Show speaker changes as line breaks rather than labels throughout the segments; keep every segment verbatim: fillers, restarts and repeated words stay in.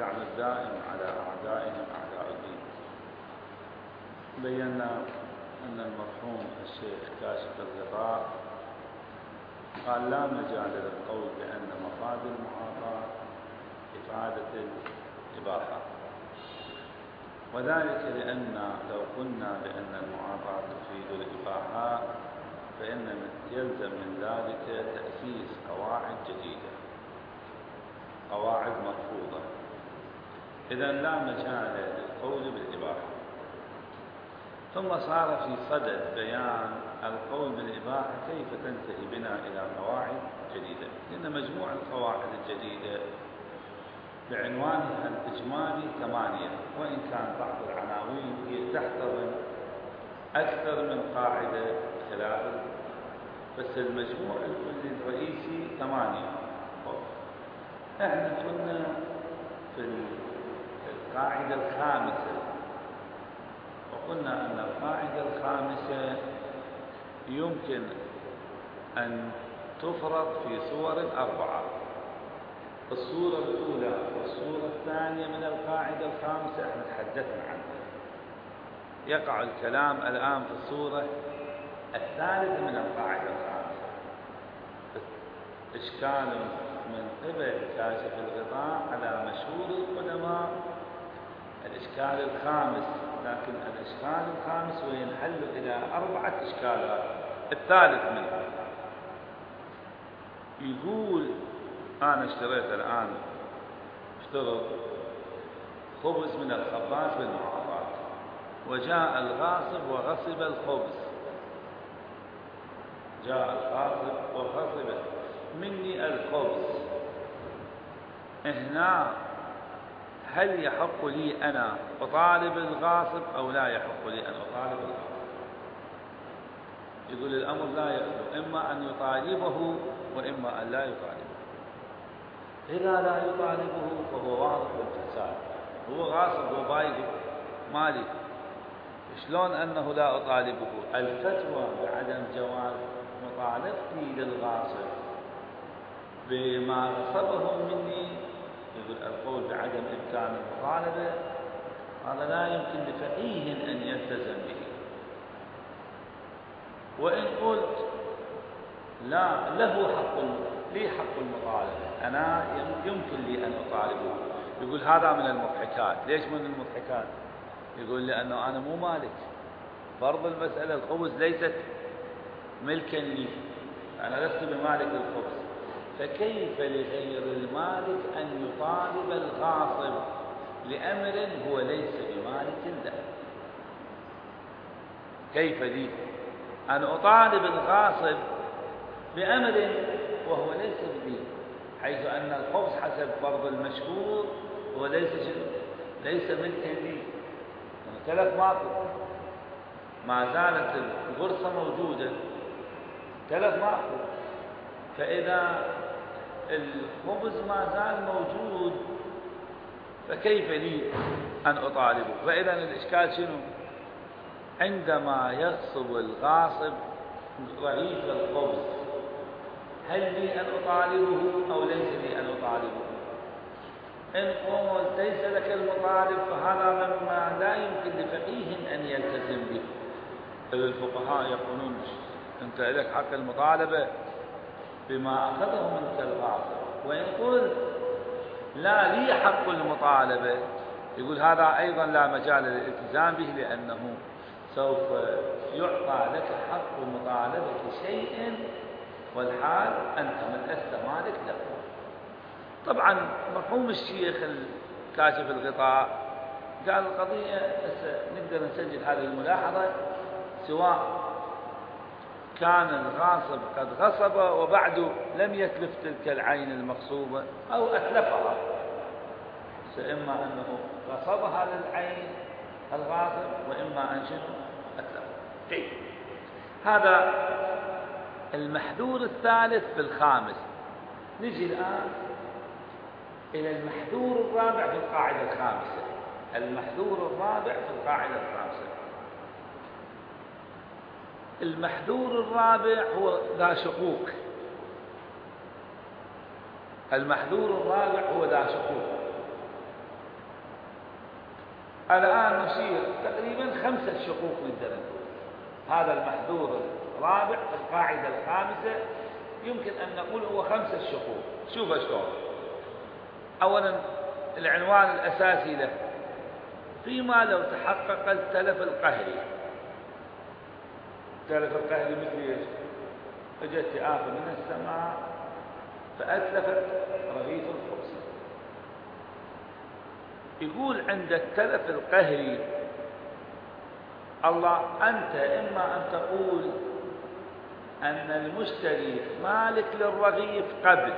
اللعن الدائم على أعدائهم أعداء الدين. بينا أن المرحوم الشيخ كاشف الغطاء قال لا مجال للقول بأن مفاد المعاطاة إفادة الإباحة، وذلك لأن لو قلنا بأن المعاطاة تفيد الإباحة فإن يلزم من ذلك تأسيس قواعد جديدة، قواعد مرفوضة، إذا لا مجال للقول بالإباحة. ثم صار في صدد بيان القول بالإباحة كيف تنتهي بنا إلى قواعد جديدة، لأن مجموع القواعد الجديدة بعنوانها الإجمالي ثمانية، وإن كان بعض العناوين هي تحتضن أكثر من قاعدة خلاف، بس المجموع الكلي الرئيسي ثمانية. احنا كنا في القاعدة الخامسة، وقلنا أن القاعدة الخامسة يمكن أن تفرض في صور أربعة. الصورة الأولى والصورة الثانية من القاعدة الخامسة احنا تحدثنا عنها. يقع الكلام الآن في الصورة الثالثة من القاعدة الخامسة. إشكال من قبل كاشف الغطاء على مشهور القدماء الإشكال الخامس، لكن الإشكال الخامس وينحل إلى أربعة إشكالات. الثالث منه يقول أنا اشتريت الآن اشترط خبز من الخباز بالمعاطاة، وجاء الغاصب وغصب الخبز، جاء الغاصب وغصب مني الخبز. هنا هل يحق لي أنا أطالب الغاصب أو لا يحق لي أن أطالب الغاصب؟ يقول الأمر لا يخلو إما أن يطالبه وإما أن لا يطالبه. إذا لا يطالبه فهو واضح الفساد، هو غاصب وبايع مالي، شلون أنه لا أطالبه؟ الفتوى بعدم جواز مطالبتي للغاصب بما غصبه مني، يقول القول بعدم إمكان المطالبة هذا لا يمكن لفقيه أن يلتزم به. وإن قلت لا له حق لي حق المطالبة، أنا يمكن لي أن أطالبه، يقول هذا من المضحكات. ليش من المضحكات؟ يقول لأنه أنا مو مالك، فرض المسألة الخبز ليست ملكا لي، أنا لست بمالك الخبز، فكيف لغير المالك أن يطالب الغاصب لأمر هو ليس بمالك له؟ كيف لي أن أطالب الغاصب بأمر وهو ليس بدين، حيث أن الخبز حسب فرض المشهور هو ليس ليس ملكا لي، تلف ماكو، ما زالت الغرصة موجودة، تلف ماكو، فإذا الخبز ما زال موجود فكيف لي أن أطالبه؟ فإذا الإشكال شنو؟ عندما يغصب الغاصب رغيف الخبز هل لي أن أطالبه أو ليس لي أن أطالبه؟ إن قلت ليس لك المطالب فهذا مما لا يمكن لفقيه أن يلتزم به. الفقهاء يقولون أنت لك حق المطالبة بما أخذه منك الغاصب، وإن قلت لا لي حق المطالبة يقول هذا أيضا لا مجال للالتزام به، لأنه سوف يعطى لك حق مطالبة شيء والحال أنت من لست مالك له. طبعا مرحوم الشيخ كاشف الغطاء قال القضية نقدر نسجل هذه الملاحظة سواء كان الغاصب قد غصب وبعد لم يتلف تلك العين المغصوبة أو أتلفها، فإما أنه غصبها للعين الغاصب وإما أن شنو أتلفها. طيب هذا المحذور الثالث في الخامس. نجي الآن إلى المحذور الرابع في القاعدة الخامسة. المحذور الرابع في القاعدة الخامسة، المحذور الرابع هو ذا شقوق. المحذور الرابع هو ذا شقوق. الآن نشير تقريبا خمسة شقوق نقدر نقول. هذا المحذور الرابع في القاعدة الخامسة يمكن أن نقول هو خمسة شقوق. شوف شلون. أولا العنوان الأساسي له فيما لو تحقق التلف القهري. التلف القهري مثل ايش؟ اجت آفة من السماء فأتلفت رغيف الخبز. يقول عند التلف القهري الله أنت إما أن تقول أن المشتري مالك للرغيف قبل،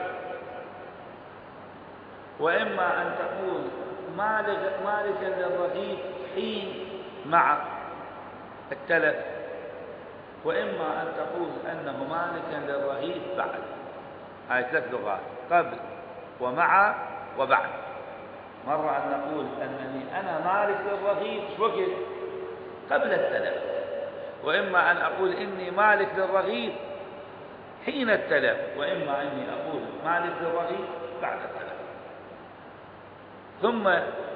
وإما أن تقول مالك مالكا للرغيف حين مع التلف، وإما أن تقول أنه مالكا للرغيف بعد. هاي ثلاث لغات: قبل ومع وبعد. مرة أن نقول أنني أنا مالك للرغيف شو وقت؟ قبل التلف. وإما أن أقول إني مالك للرغيف حين التلف، وإما أني أقول مالك للرغيف بعد التلف. ثم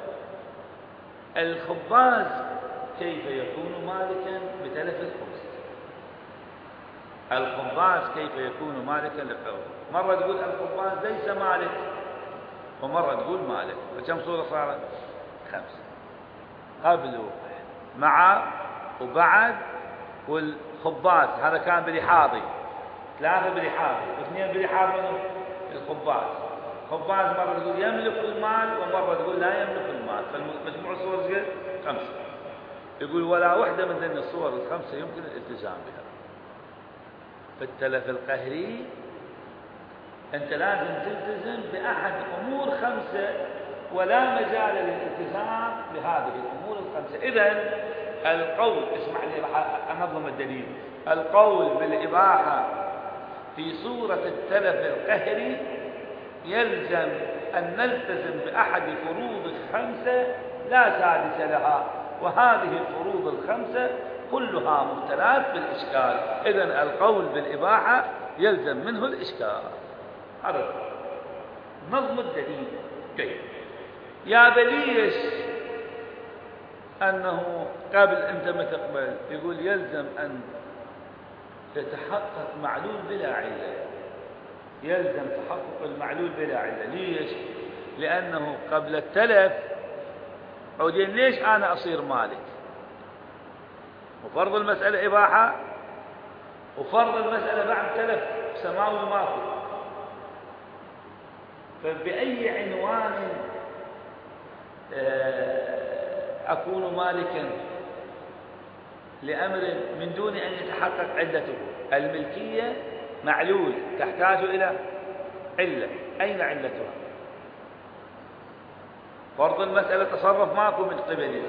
الخباز كيف يكون مالكا بتلف الخبز؟ الخباز كيف يكون مالكا للخبز؟ مرة تقول الخباز ليس مالك، ومرة تقول مالك. فكم صورة صارت؟ خمسة: قبل مع وبعد والخباز. هذا كان برحاضي، ثلاثة برحاضي واثنين برحاض منهم الخباز. خباز مرة تقول يملك المال ومرة تقول لا يملك المال. فالمجموع الصور زي خمسة. يقول ولا واحدة من ذني الصور الخمسة يمكن الالتزام بها. في التلف القهري أنت لازم تلتزم بأحد أمور خمسة، ولا مجال للالتزام بهذه الأمور الخمسة. إذن القول، اسمع لي راح أنظم الدليل. القول بالإباحة في صورة التلف القهري يلزم أن نلتزم بأحد فروض الخمسة لا سادس لها، وهذه الفروض الخمسة كلها مبتلات بالإشكال. إذن القول بالإباحة يلزم منه الإشكال. هذا نظم الدليل. جيد. يا بليش أنه قبل أنت ما تقبل، يقول يلزم أن يتحقق معلول بلا علة. يلزم تحقق المعلول بلا علة. ليش؟ لأنه قبل التلف عودين ليش أنا أصير مالك؟ وفرض المسألة إباحة، وفرض المسألة بعد تلف سماوي ماكو. فبأي عنوان أكون مالكا لأمر من دون أن يتحقق علته؟ الملكية معلول تحتاج إلى علة. أين علتها؟ فرض المسألة تصرف ماكو من قبله،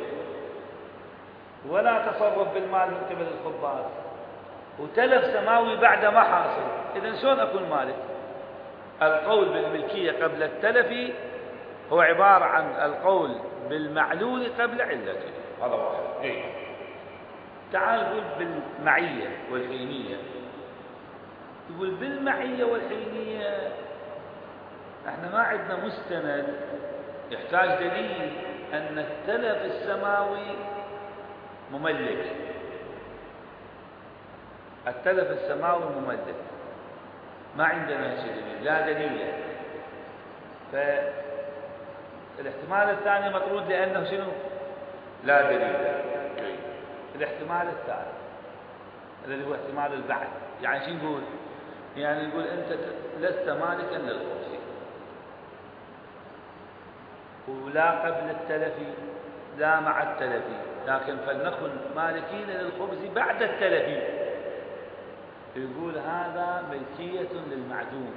ولا تصرف بالمال من قبل الخباز، وتلف سماوي بعد ما حاصل. إذن شلون أكون مالك؟ القول بالملكية قبل التلف هو عبارة عن القول بالمعلول قبل علته. هذا واحد. إيه؟ تعال قول بالمعية والحينية. يقول بالمعية والحينية احنا ما عندنا مستند يحتاج دليل أن التلف السماوي مملك. التلف السماوي مملك، ما عندنا شيء دليل، لا دليل. فالاحتمال الثاني مطرود لأنه شنو؟ لا دليل. الاحتمال الثالث الذي هو احتمال البعث. يعني شو نقول؟ يعني نقول أنت لست مالكا للخبز، ولا قبل التلف لا مع التلف، لكن فلنكن مالكين للخبز بعد التلف. يقول هذا ملكية للمعدوم.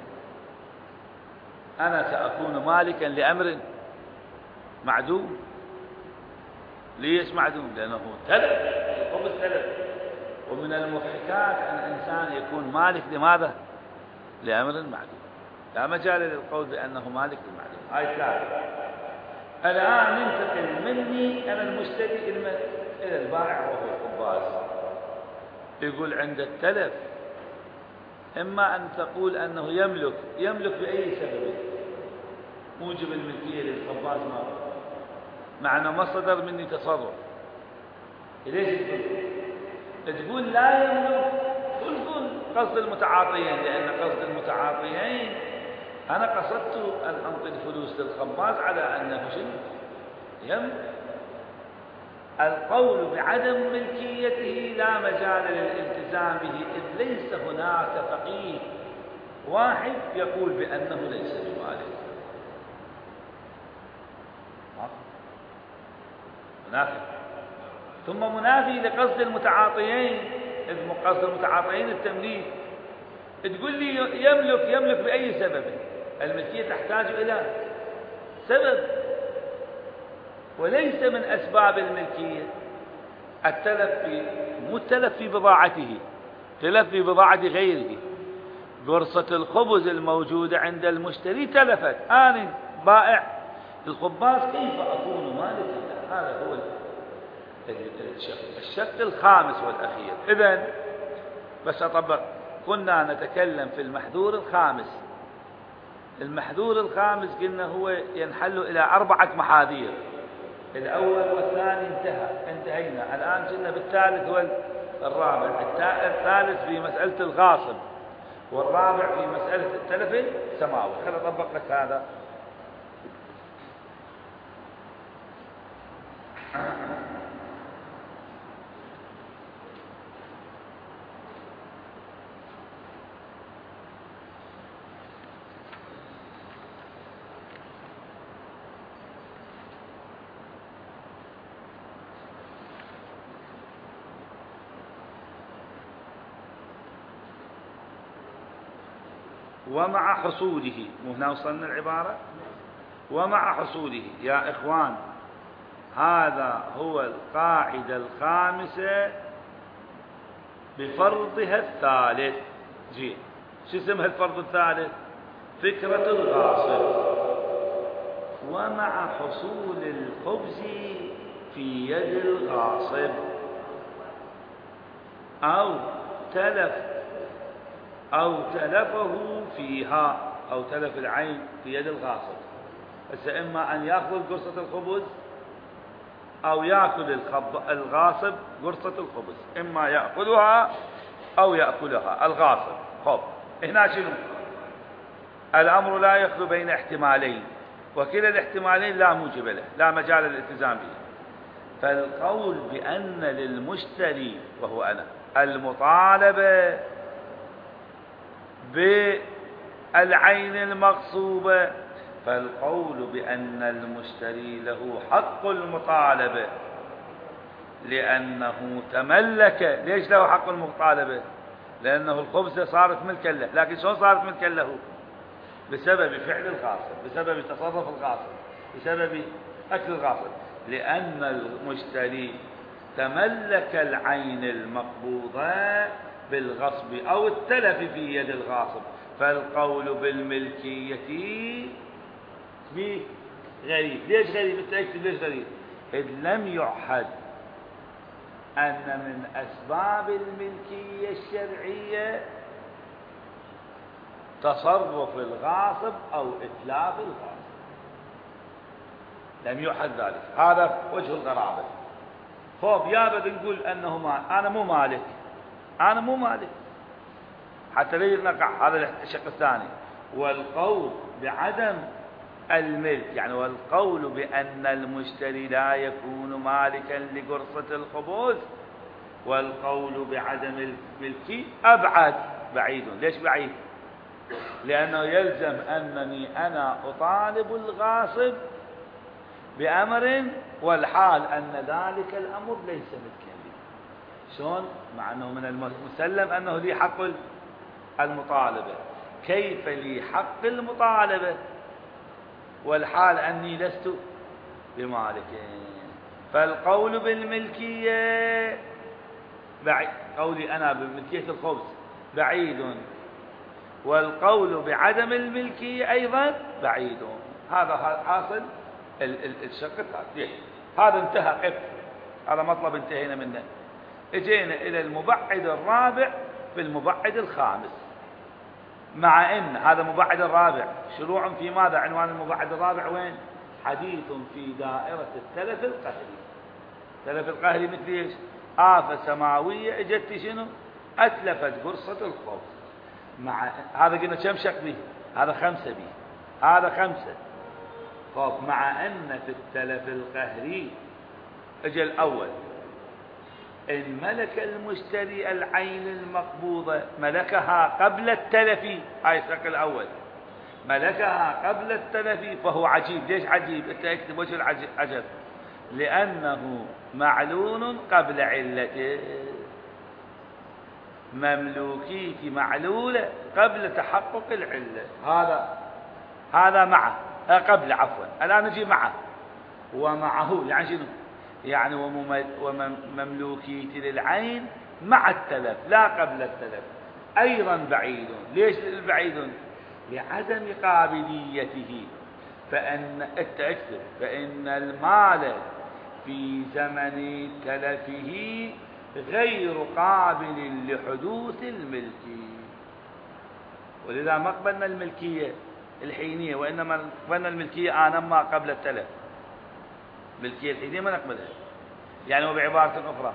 أنا سأكون مالكا لأمر معدوم. ليش معدوم؟ لأنه تلف، الخبز تلف. ومن المضحكات أن الإنسان يكون مالك لماذا؟ لأمر معدوم. لا مجال للقول بأنه مالك للمعدوم. هاي ثلاثة. الآن ننتقل مني أنا المشتري إلى البائع وهو الخباز. يقول عند التلف إما أن تقول أنه يملك. يملك بأي سبب؟ موجب الملكية للخباز ما معنى ما صدر مني تصرف. ليش تقول لا يملك ثلث قصد المتعاطيين؟ لأن قصد المتعاطيين أنا قصدت أن أنطي الفلوس للخباز على أنه شنو يملك. القول بعدم ملكيته لا مجال للالتزام به، إذ ليس هناك فقيه واحد يقول بأنه ليس بمالك. منافي، ثم منافي لقصد المتعاطيين، إذ قصد المتعاطيين التمليك. تقول لي يملك، يملك بأي سبب؟ الملكية تحتاج إلى سبب، وليس من أسباب الملكية التلف في مو التلف في بضاعته، تلف في بضاعة غيره. قرصة الخبز الموجودة عند المشتري تلفت، أنا بائع الخباز كيف أكون مالكا؟ هذا هو الشق الخامس والأخير. إذن بس أطبق، كنا نتكلم في المحذور الخامس. المحذور الخامس قلنا هو ينحل إلى أربعة محاذير، الأول والثاني انتهى، انتهينا. الآن كنا بالثالث والرابع. الثالث في مسألة الغاصب، والرابع في مسألة التلف السماوي. خلينا أطبق لك هذا. ومع حصوله، وهنا وصلنا العبارة ومع حصوله. يا إخوان، هذا هو القاعدة الخامسة بفرضها الثالث. جي شو اسمها الفرض الثالث؟ فكرة الغاصب. ومع حصول الخبز في يد الغاصب أو تلف أو تلفه فيها، أو تلف العين في يد الغاصب. بس إما أن يأخذ قرصة الخبز أو يأكل الغاصب قرصة الخبز، إما يأكلها أو يأكلها الغاصب. خب هنا شنو؟ الأمر لا يخلو بين احتمالين، وكلا الاحتمالين لا موجب له، لا مجال للالتزام به. فالقول بأن للمشتري وهو أنا المطالبة بالعين المغصوبة، فالقول بأن المشتري له حق المطالبة لأنه تملك. ليش له حق المطالبة؟ لأنه الخبزة صارت ملكا له. لكن شلون صارت ملكا له؟ بسبب فعل الغاصب، بسبب تصرف الغاصب، بسبب أكل الغاصب. لأن المشتري تملك العين المقبوضة بالغصب أو التلف في يد الغاصب، فالقول بالملكية غريب. ليش غريب؟ بالتأكيد ليش غريب؟ إذ لم يعهد أن من أسباب الملكية الشرعية تصرف الغاصب أو إتلاف الغاصب، لم يعهد ذلك. هذا وجه الغرابة. خوف يابد نقول أنه ما أنا مو مالك، أنا مو مالك، حتى لا ينقع. هذا الشق الثاني. والقول بعدم الملك، يعني والقول بأن المشتري لا يكون مالكا لقرصة الخبز، والقول بعدم الملك أبعد، بعيد. ليش بعيد؟ لأنه يلزم أنني أنا أطالب الغاصب بأمر والحال أن ذلك الأمر ليس ملكا لي. شلون؟ مع أنه من المسلم أنه لي حق المطالبة، كيف لي حق المطالبة والحال أني لست بمالك؟ فالقول بالملكية بعيد، قولي أنا بملكية الخبز بعيد، والقول بعدم الملكية أيضا بعيد. هذا حاصل الشق الثالث. هذا انتهى. قف، هذا مطلب انتهينا منه. اجينا إلى المبعد الرابع في المبعد الخامس، مع ان هذا مبعد الرابع شروع في ماذا؟ عنوان المبعد الرابع وين؟ حديث في دائرة التلف القهري. التلف القهري مثل ايش؟ آفة سماوية اجت شنو؟ أتلفت قرصة الخبز. مع هذا قلنا كم شق به؟ هذا خمسة به، هذا خمسة. طب مع أن في التلف القهري اجى الأول إن ملك المشتري العين المقبوضة ملكها قبل التلف، هاي الشق الأول، ملكها قبل التلف فهو عجيب. ليش عجيب؟ انت اكتب وجه العجب، لأنه معلول قبل علته، مملوكية معلولة قبل تحقق العلة. هذا هذا معه قبل عفوا الآن نجي معه ومعه، يعني شنو؟ يعني ومملوكية للعين مع التلف لا قبل التلف أيضا بعيد. ليش البعيد؟ لعدم قابليته. فإن اكتب فإن المال في زمن تلفه غير قابل لحدوث الملكية، ولذا ما قبلنا الملكية الحينية، وإنما قبلنا الملكية آنما قبل التلف. الملكية الحينية ما نقبلها. يعني وبعبارة أخرى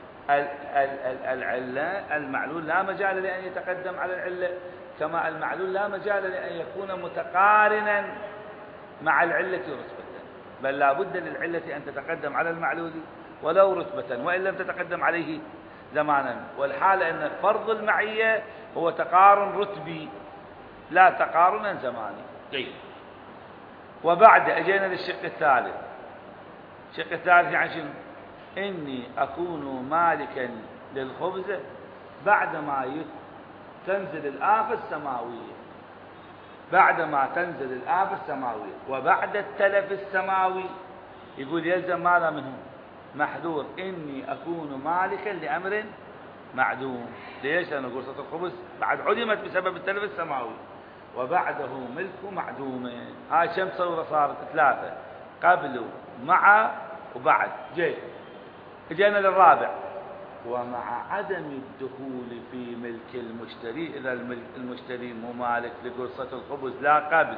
العلة المعلول لا مجال لأن يتقدم على العلة، كما المعلول لا مجال لأن يكون متقارنا مع العلة رتبة، بل لا بد للعلة أن تتقدم على المعلول ولو رتبة وإن لم تتقدم عليه زمانا. والحالة أن فرض المعية هو تقارن رتبي لا تقارنا زماني. جيد. وبعد أجينا للشق الثالث. الشق الثالث يعني شنو؟ إني أكون مالكا للخبز بعدما تنزل الآفة السماوية، بعدما تنزل الآفة السماوية وبعد التلف السماوي. يقول يلزم ماذا منه؟ محذور. إني أكون مالكا لأمر معدوم. ليش؟ لأن قرصة الخبز بعد علمت بسبب التلف السماوي وبعده ملك معدوم. هاي كم صورة صارت؟ ثلاثة، قبل مع وبعد. جيد. جينا للرابع. ومع عدم الدخول في ملك المشتري، إذا المشتري مو مالك لقرصة الخبز لا قبل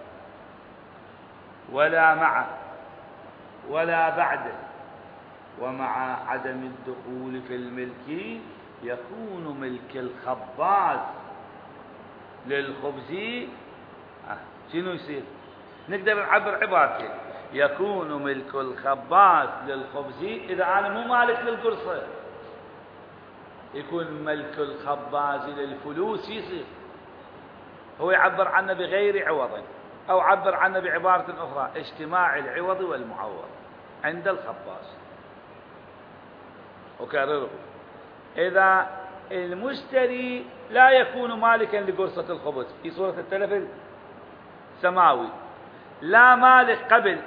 ولا مع ولا بعده، ومع عدم الدخول في الملك يكون ملك الخباز للخبز. آه. شنو يصير؟ نقدر نعبر عبارتين. يكون ملك الخباز للخبز إذا أنا مو مالك للقرصة، يكون ملك الخباز للفلوس. يصير هو يعبر عنه بغير عوض، أو عبر عنه بعبارة أخرى اجتماع العوض والمعوض عند الخباز. أكرره، إذا المشتري لا يكون مالكا لقرصة الخبز في صورة التلف السماوي، لا مالك قبل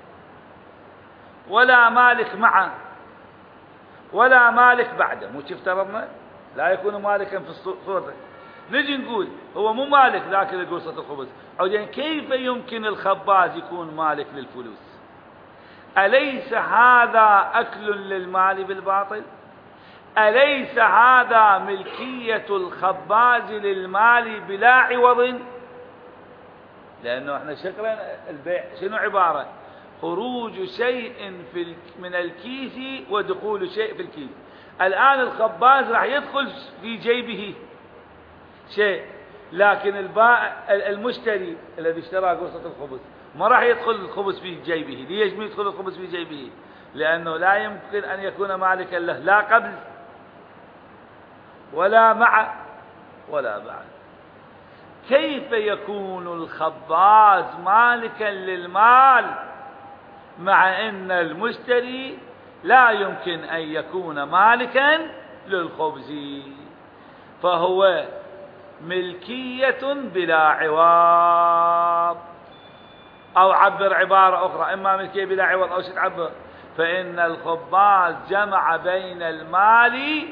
ولا مالك معه ولا مالك بعده، مو شفت افترضنا لا يكون مالكا في الصورة. نجي نقول هو مو مالك ذاك لقرصة الخبز، يعني كيف يمكن الخباز يكون مالك للفلوس؟ أليس هذا أكل للمال بالباطل؟ أليس هذا ملكية الخباز للمال بلا عوض؟ لأنه احنا شكرا البيع شنو عبارة؟ خروج شيء في من الكيس ودخول شيء في الكيس. الآن الخباز راح يدخل في جيبه شيء، لكن البائع المشتري الذي اشترى قرصة الخبز ما راح يدخل الخبز في جيبه. ليش ما يدخل الخبز في جيبه؟ لأنه لا يمكن أن يكون مالكا له لا قبل ولا مع ولا بعد. كيف يكون الخباز مالكا للمال مع أن المشتري لا يمكن أن يكون مالكا للخبز؟ فهو ملكية بلا عوض. أو عبر عبارة أخرى، إما ملكية بلا عوض أو ستعبر فإن الخباز جمع بين المال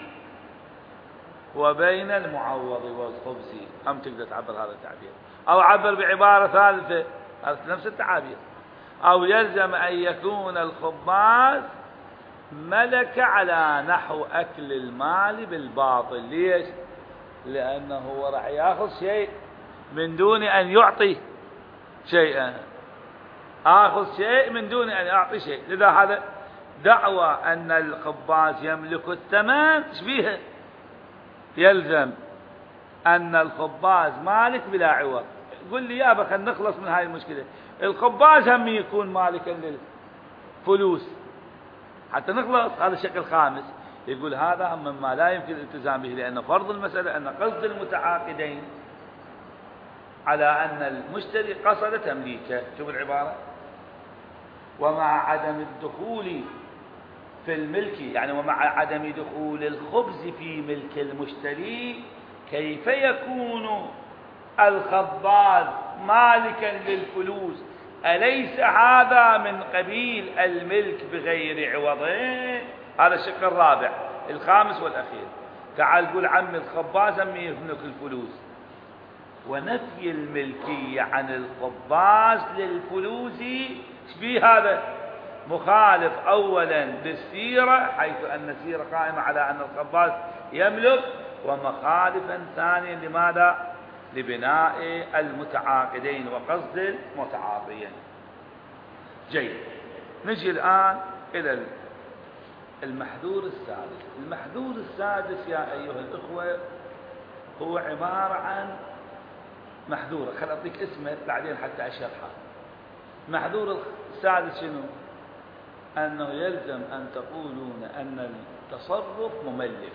وبين المعوض والخبز. أم تقدر تعبر هذا التعبير، أو عبر بعبارة ثالثة نفس التعابير. أو يلزم أن يكون الخباز ملك على نحو أكل المال بالباطل. ليش؟ لأنه هو راح يأخذ شيء من دون أن يعطي شيئا. آخذ شيء من دون أن أعطي شيء. لذا هذا دعوى أن الخباز يملك الثمن شبيها، يلزم أن الخباز مالك بلا عوض. قل لي يابا خلينا نخلص من هاي المشكلة، الخباز هم يكون مالكا للفلوس حتى نخلص. هذا الشكل خامس. يقول هذا مما لا يمكن الالتزام به، لأن فرض المسألة أن قصد المتعاقدين على أن المشتري قصد تمليكه. شوف العبارة: ومع عدم الدخول في الملك، يعني ومع عدم دخول الخبز في ملك المشتري، كيف يكون الخباز مالكا للفلوس؟ أليس هذا من قبيل الملك بغير عوضين؟ هذا الشق الرابع الخامس والأخير. تعال قول عمي الخباز هم يملك الفلوس، ونفي الملكية عن الخباز للفلوس شبيه هذا؟ مخالف أولا للسيرة، حيث أن السيرة قائمة على أن الخباز يملك، ومخالفا ثانيا لماذا؟ لبناء المتعاقدين وقصد المتعاطيين. جيد، نجي الآن إلى المحذور السادس. المحذور السادس يا أيها الأخوة هو عبارة عن محذورة، خل أعطيك اسمه بعدين حتى أشرحه. محذور السادس شنو؟ أنه يلزم أن تقولون أن التصرف مملك.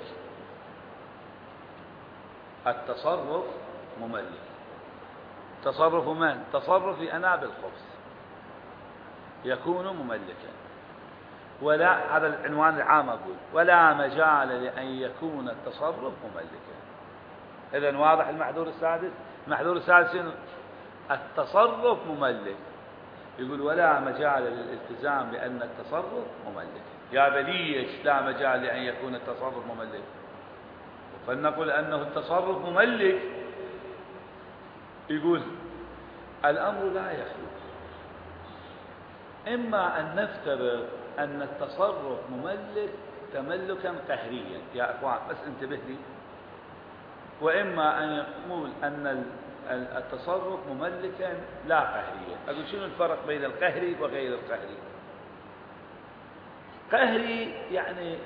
التصرف مملك. تصرف من؟ تصرف في أناب الخبز يكون مملكا. ولا، هذا العنوان العام أقول، ولا مجال لأن يكون التصرف مملكا. إذن واضح المحذور السادس؟ المحذور السادس شنو؟ التصرف مملك. يقول ولا مجال للالتزام بأن التصرف مملك. يا بليش لا مجال لأن يكون التصرف مملك؟ فلنقل أنه التصرف مملك. يقول الأمر لا يخلو، إما أن نفترض أن التصرف مملك تملكا قهريا، يا أخوان بس انتبه لي، وإما أن يقول أن التصرف مملكا لا قهريا. أقول شنو الفرق بين القهري وغير القهري؟ قهري يعني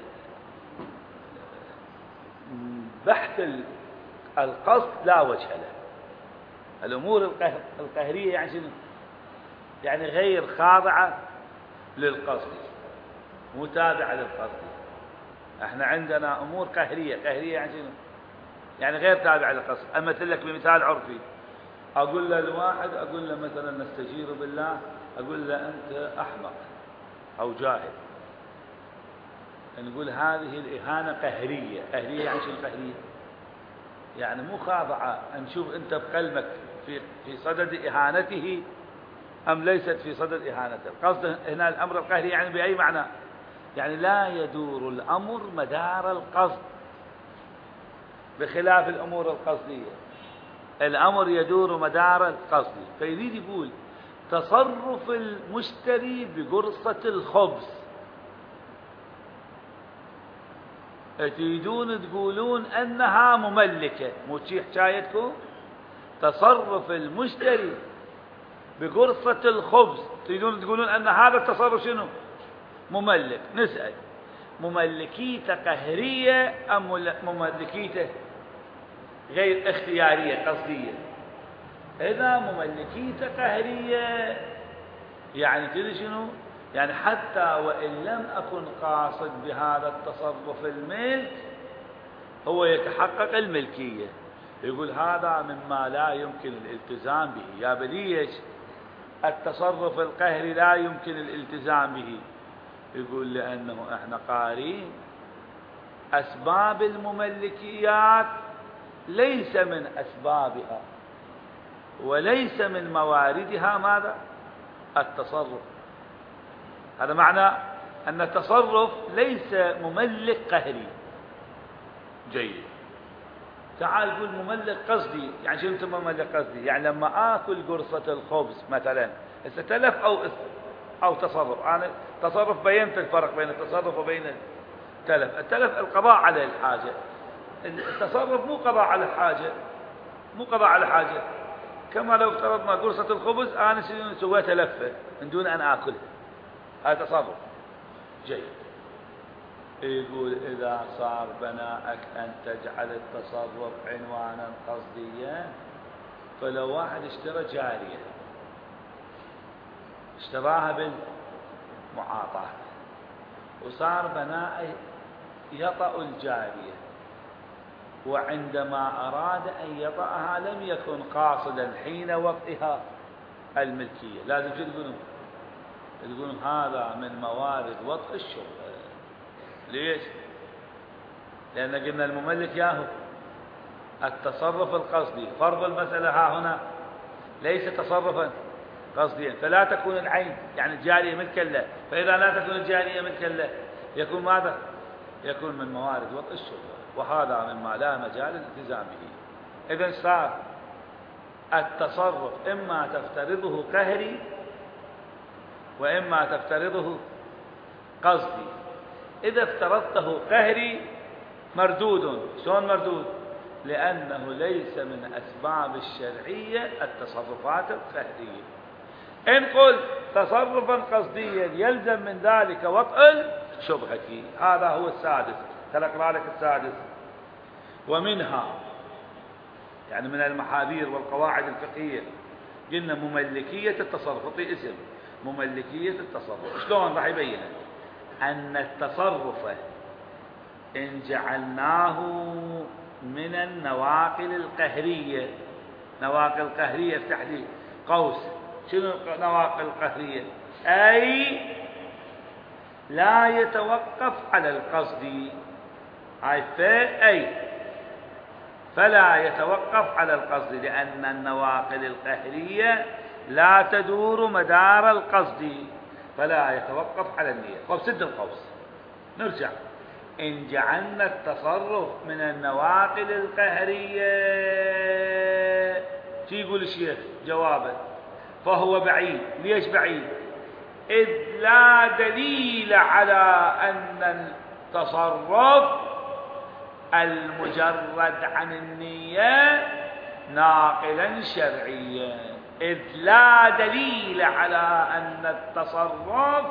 بحث القصد لا وجه له. الأمور القهرية يعني شنو؟ يعني غير خاضعة للقصد، متابعة للقصد. احنا عندنا أمور قهرية. قهرية يعني شنو؟ يعني غير تابعة للقصد. أمثل لك بمثال عرفي، أقول له الواحد، أقول له مثلا نستجير بالله، أقول له أنت أحمق أو جاهل، نقول هذه الإهانة قهرية. قهرية يعني شنو قهرية؟ يعني مو خاضعة. نشوف أنت بقلبك في في صدد إهانته أم ليست في صدد إهانته. القصد هنا الأمر القهري يعني بأي معنى؟ يعني لا يدور الأمر مدار القصد، بخلاف الأمور القصدية الأمر يدور مدار القصد. فيريد يقول تصرف المشتري بقرصة الخبز، تريدون تقولون أنها مملكة، مو شي حكايتكم؟ تصرف المشتري بقرصة الخبز تريدون تقولون أن هذا التصرف شنو؟ مملك. نسأل مملكيته قهرية أم مملكيته غير اختيارية قصدية؟ إذا مملكيته قهرية يعني تدري شنو؟ يعني حتى وإن لم أكن قاصد بهذا التصرف الملك هو يتحقق الملكية. يقول هذا مما لا يمكن الالتزام به. يا بليش التصرف القهري لا يمكن الالتزام به؟ يقول لأنه احنا قارين أسباب المملكيات ليس من أسبابها وليس من مواردها ماذا؟ التصرف. هذا معنى أن التصرف ليس مملك قهري. جيد، تعال قول مملك قصدي. يعني شنو انت مملك قصدي؟ يعني لما آكل قرصة الخبز مثلا هسه تلف أو أو تصرف. أنا تصرف بينت الفرق بين التصرف وبين التلف. التلف القضاء على الحاجة، التصرف مو قضاء على الحاجة، مو قضاء على حاجة. كما لو افترضنا قرصة الخبز أنا سويتها لفة من دون أن آكلها، هذا تصرف جيد. يقول إذا صار بناءك أن تجعل التصرف عنوانا قصديا، فلو واحد اشترى جارية اشتراها بالمعاطاة وصار بناء يطأ الجارية، وعندما أراد أن يطأها لم يكن قاصدا حين وطئها الملكية، لازم شو تقولون؟ تقولون هذا من موارد وطئ الشبهة. ليش؟ لأن قلنا المملك ياهو التصرف القصدي، فرض المسألة ها هنا ليس تصرفا قصديا، فلا تكون العين يعني الجارية ملكا له، فإذا لا تكون الجارية ملكا له يكون ماذا؟ يكون من موارد وطئ الشبهة، وهذا مما لا مجال الالتزام به. إذن صار التصرف إما تفترضه قهري وإما تفترضه قصدي. إذا افترضته قهري مردود. شلون مردود؟ لأنه ليس من أسباب الشرعية التصرفات القهرية. إن قلت تصرفا قصديا يلزم من ذلك وطئ الشبهة. هذا هو السادس، تلقى لك السادس. ومنها يعني من المحاذير والقواعد الفقهية قلنا مملكية التصرف، اعطي اسم مملكية التصرف. شلون راح يبين؟ أن التصرف إن جعلناه من النواقل القهرية، نواقل قهرية افتح لي قوس، شنو نواقل قهرية؟ أي لا يتوقف على القصد، هاي أي فلا يتوقف على القصد، لأن النواقل القهرية لا تدور مدار القصد فلا يتوقف على النية. طب سد القوس نرجع. إن جعلنا التصرف من النواقل القهرية شو يقول الشيخ جوابه؟ فهو بعيد. ليش بعيد؟ إذ لا دليل على أن التصرف المجرد عن النية ناقلا شرعيا. إذ لا دليل على أن التصرف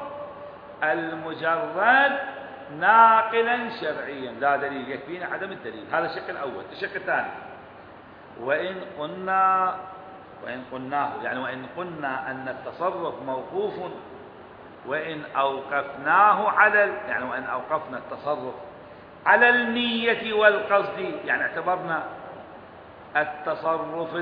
المجرد ناقلا شرعيا، لا دليل، يكفينا عدم الدليل. هذا الشق الأول. الشق الثاني وإن قلنا وإن قلناه يعني وإن قلنا أن التصرف موقوف وإن أوقفناه على يعني وإن أوقفنا التصرف على النية والقصد، يعني اعتبرنا التصرف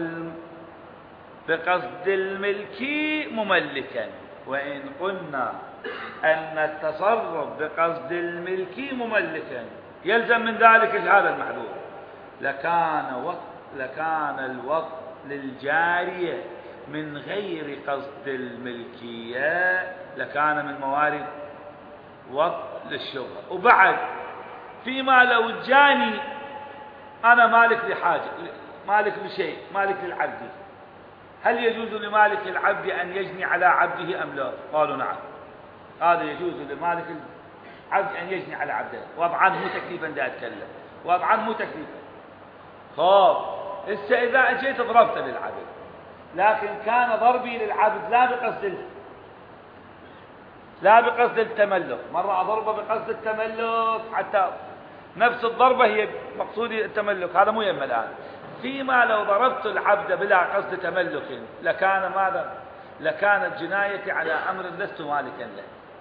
بقصد الملك مملكا، وإن قلنا أن التصرف بقصد الملك مملكا يلزم من ذلك هذا المحذور، لكان وط لكان الوط للجارية من غير قصد الملكية، لكان من موارد وط للشبهة. وبعد فيما لو جاني أنا مالك لحاجة، مالك لشيء، مالك للعبد، هل يجوز لمالك العبد أن يجني على عبده أم لا؟ قالوا نعم، هذا يجوز لمالك العبد أن يجني على عبده. وضعا مو تكليفا دا أتكلم، وضعا مو تكليفا. خب إسا إذا أجيت ضربت للعبد، لكن كان ضربي للعبد لا بقصد لا بقصد التملك، مرة أضربه بقصد التملك حتى نفس الضربة هي مقصود التملك، هذا مو يم الآن. فيما لو ضربت العبد بلا قصد تملك لكان ماذا؟ لكانت جنايتي على أمر لست مالكا له،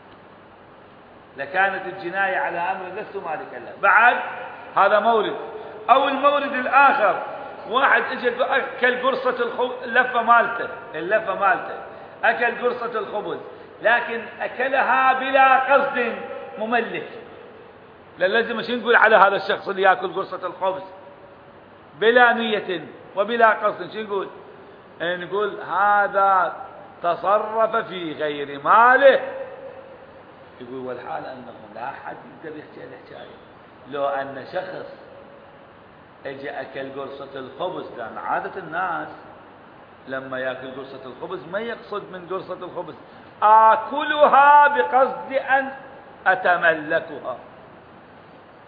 لكانت الجناية على أمر لست مالكا له. بعد هذا مورد. أو المورد الآخر، واحد اجى أكل قرصة الخبز، اللفة مالته اللفة مالته أكل قرصة الخبز، لكن أكلها بلا قصد مملك. لازم شو نقول على هذا الشخص اللي يأكل قرصة الخبز بلا نية وبلا قصد؟ شو نقول؟ نقول هذا تصرف في غير ماله. يقول والحال أنه لا أحد يقدر يحكي الحكاية. لو أن شخص اجى أكل قرصة الخبز، لأن عادة الناس لما يأكل قرصة الخبز ما يقصد من قرصة الخبز آكلها بقصد أن أتملكها.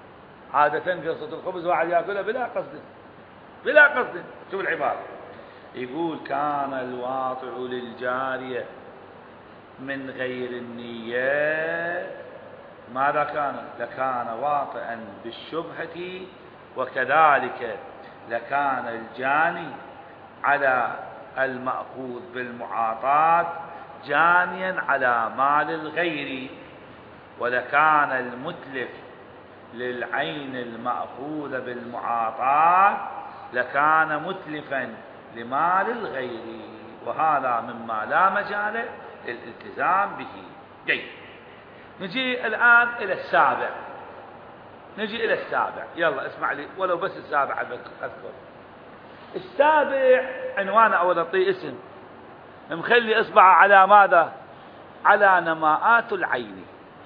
عادة قرصة الخبز واحد يأكلها بلا قصد، بلا قصد. شوف العبارة، يقول كان الواطع للجارية من غير النية ماذا كان؟ لكان واطئا بالشبهة، وكذلك لكان الجاني على المأخوذ بالمعاطاة جانيا على مال الغير، ولكان المتلف للعين المأخوذ بالمعاطاة لكان متلفا لمال الغير، وهذا مما لا مجال للالتزام به. جيد، نجي الآن إلى السابع. نجي إلى السابع، يلا اسمع لي ولو بس السابع أذكر. السابع عنوانه أول أعطيه اسم مخلي إصبعه على ماذا؟ على نماءات العين.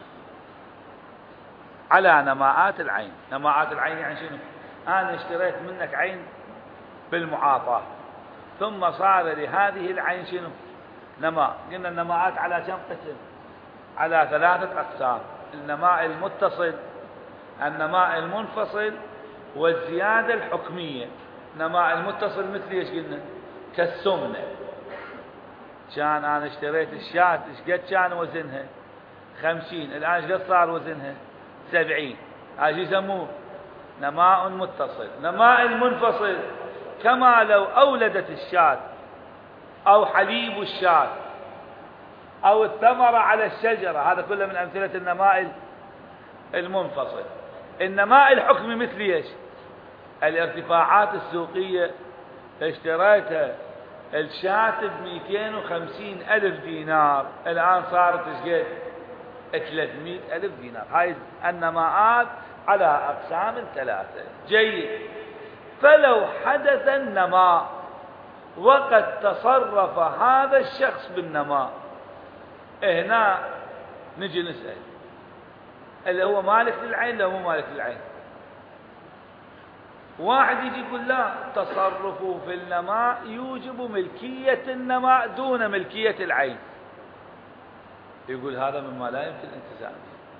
على نماءات العين. نماءات العين يعني شنو؟ أنا اشتريت منك عين بالمعاطاة، ثم صار لهذه العين شنو؟ نماء. قلنا النماءات على كم قسم؟ على ثلاثة أقسام: النماء المتصل، النماء المنفصل، والزيادة الحكمية. نماء المتصل مثل ايش قلنا؟ كالسمنة. كان أنا اشتريت الشاة ايش قد كان وزنها؟ خمسين، الآن ايش قد صار وزنها؟ سبعين. هذا يسموه نماء متصل. نماء المنفصل كما لو أولدت الشاة أو حليب الشاة أو الثمرة على الشجرة، هذا كله من أمثلة النماء المنفصل. النماء الحكمي مثل ايش؟ الارتفاعات السوقية، اشتريتها الشاة بمئتين وخمسين ألف دينار، الآن صارت ايش قد؟ ثلاثمئة ألف دينار. هاي النماءات على أقسام ثلاثة. جيد. فلو حدث النماء وقد تصرف هذا الشخص بالنماء، هنا نجي نسأل اللي هو مالك للعين لو مو مالك للعين. واحد يجي يقول لا، تصرفه في النماء يوجب ملكية النماء دون ملكية العين. يقول هذا مما لا يمكن الالتزام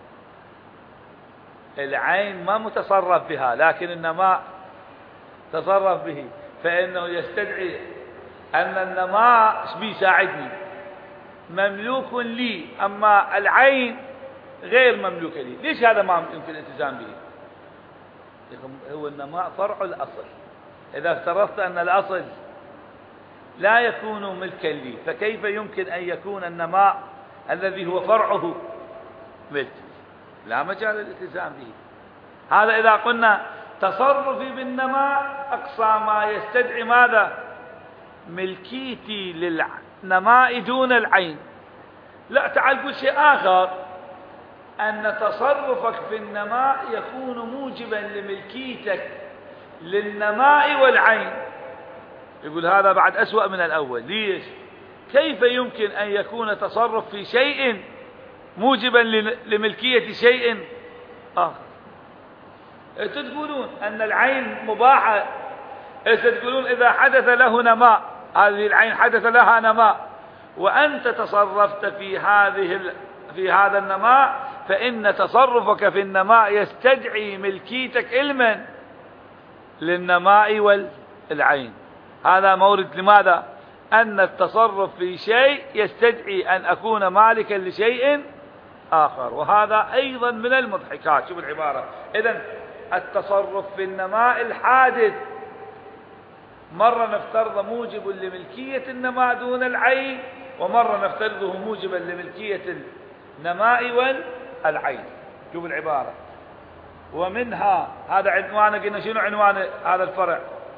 به. العين ما متصرف بها، لكن النماء تصرف به، فإنه يستدعي أن النماء ايش بيساعدني؟ مملوك لي، أما العين غير مملوكة لي. ليش هذا ما يمكن الالتزام به؟ هو النماء فرع الأصل. إذا افترضت أن الأصل لا يكون ملكا لي، فكيف يمكن أن يكون النماء الذي هو فرعه ملك؟ لا مجال للالتزام به. هذا إذا قلنا تصرفي بالنماء أقصى ما يستدعي ماذا؟ ملكيتي للنماء دون العين. لا، تعال قل شيء آخر، أن تصرفك في النماء يكون موجبا لملكيتك للنماء والعين. يقول هذا بعد أسوأ من الأول. ليش؟ كيف يمكن أن يكون تصرف في شيء موجبا لملكية شيء آخر؟ أنتم تقولون أن العين مباحة، أنتم تقولون إذا حدث له نماء، هذه العين حدث لها نماء، وأنت تصرفت في هذه في هذا النماء، فإن تصرفك في النماء يستدعي ملكيتك علما للنماء والعين. هذا مورد لماذا؟ أن التصرف في شيء يستدعي أن أكون مالكا لشيء آخر، وهذا أيضا من المضحكات. شوف العبارة. إذن التصرف في النماء الحادث مرة نفترض موجب لملكية النماء دون العين، ومرة نفترضه موجبا لملكية النماء والعين. شوف العبارة. ومنها هذا عنوانه، قلنا شنو عنوان هذا الفرع؟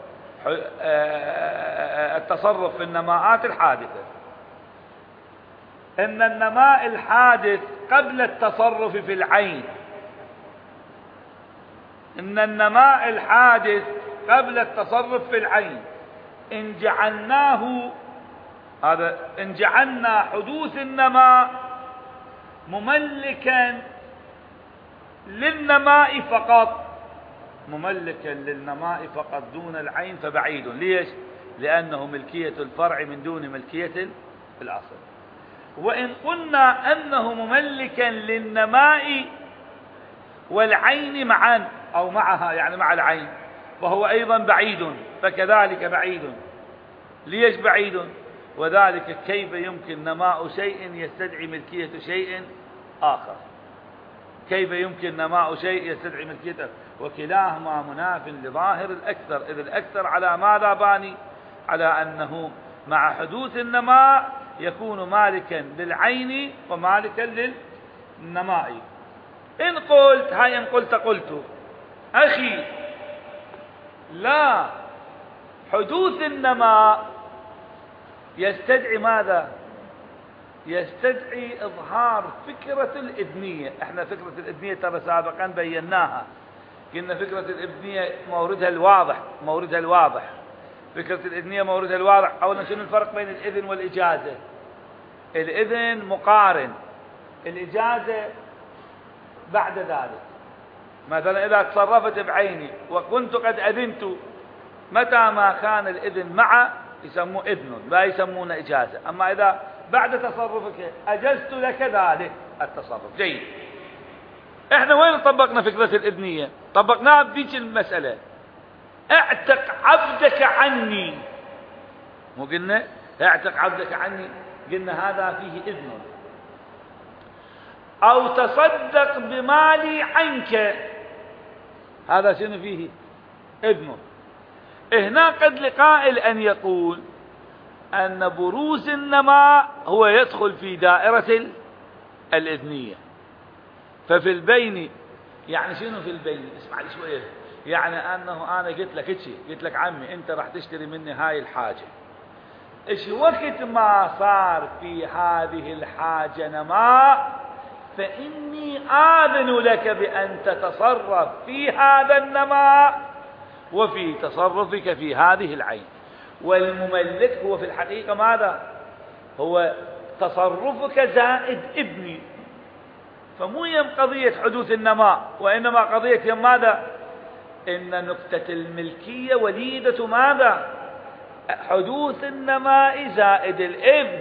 التصرف في النماءات الحادثة. إن النماء الحادث قبل التصرف في العين، إن النماء الحادث قبل التصرف في العين إن جعلناه هذا إن جعلنا حدوث النماء مملكا للنماء فقط، مملكا للنماء فقط دون العين فبعيد. ليش؟ لأنه ملكية الفرع من دون ملكية الأصل. وإن قلنا أنه مملكا للنماء والعين معا أو معها، يعني مع العين، فهو أيضا بعيد، فكذلك بعيد. ليش بعيد؟ وذلك كيف يمكن نماء شيء يستدعي ملكية شيء آخر؟ كيف يمكن نماء شيء يستدعي ملكية؟ وكلاهما مناف لظاهر الأكثر، إذ الأكثر على ماذا باني؟ على أنه مع حدوث النماء يكون مالكا للعين ومالكا للنماء. إن قلت هاي إن قلت قلت أخي لا، حدوث النماء يستدعي ماذا؟ يستدعي إظهار فكرة الإذنية. احنا فكرة الإذنية ترى سابقا بيناها، قلنا فكرة الإذنية موردها الواضح، موردها الواضح فكرة الإذنية موردها الواضح. أولا شنو الفرق بين الإذن والإجازة؟ الإذن مقارن، الإجازة بعد ذلك. مثلا إذا تصرفت بعيني وكنت قد أذنت، متى ما كان الإذن مع يسموه إذن، لا يسمونه إجازة. أما إذا بعد تصرفك أجزت لك ذلك التصرف. جيد. احنا وين طبقنا فكرة الإذنية؟ طبقناها بذيك المسألة، اعتق عبدك عني. مو قلنا اعتق عبدك عني؟ قلنا هذا فيه إذن. أو تصدق بمالي عنك، هذا شنو فيه؟ إذن. هنا قد لقائل أن يقول أن بروز النماء هو يدخل في دائرة الإذنية. ففي البين، يعني شنو في البين؟ اسمع لي شوية. يعني أنه أنا قلت لك إيش؟ قلت لك عمي أنت راح تشتري مني هاي الحاجة، إيش وقت ما صار في هذه الحاجة نماء فإني آذن لك بأن تتصرف في هذا النماء وفي تصرفك في هذه العين. والمملك هو في الحقيقة ماذا؟ هو تصرفك زائد ابني. فمو يم قضية حدوث النماء، وإنما قضية يم ماذا؟ إن نكتة الملكية وليدة ماذا؟ حدوث النماء زائد الابن.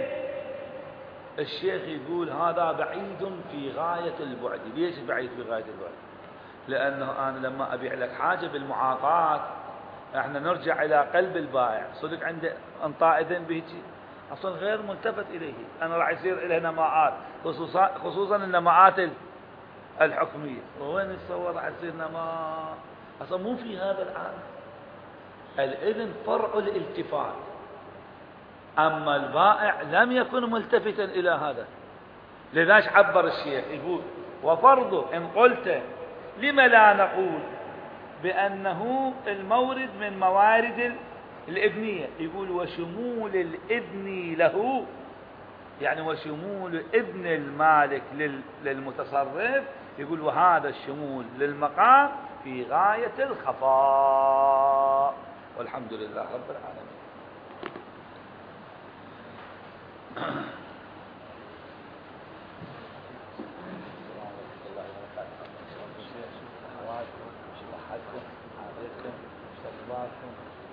الشيخ يقول هذا بعيد في غاية البعد. ليش بعيد في غاية البعد؟ لأنه أنا لما أبيع لك حاجة بالمعاطاة، احنا نرجع إلى قلب البائع. صدق عنده انطاء إذن به أصلا غير ملتفت إليه، أنا راح يصير إليه نماءات، خصوصا خصوصا النماءات الحكمية. وين يتصور راح يصير نماء؟ أصلا مو في هذا العالم. الإذن فرع الالتفات، أما البائع لم يكن ملتفتا إلى هذا. لذاش عبر الشيخ يقول وفرضه إن قلت لم لا نقول بأنه المورد من موارد الإذنية؟ يقول وشمول الإذن له، يعني وشمول إذن المالك للمتصرف، يقول وهذا الشمول للمقام في غاية الخفاء. والحمد لله رب العالمين. صلواتكم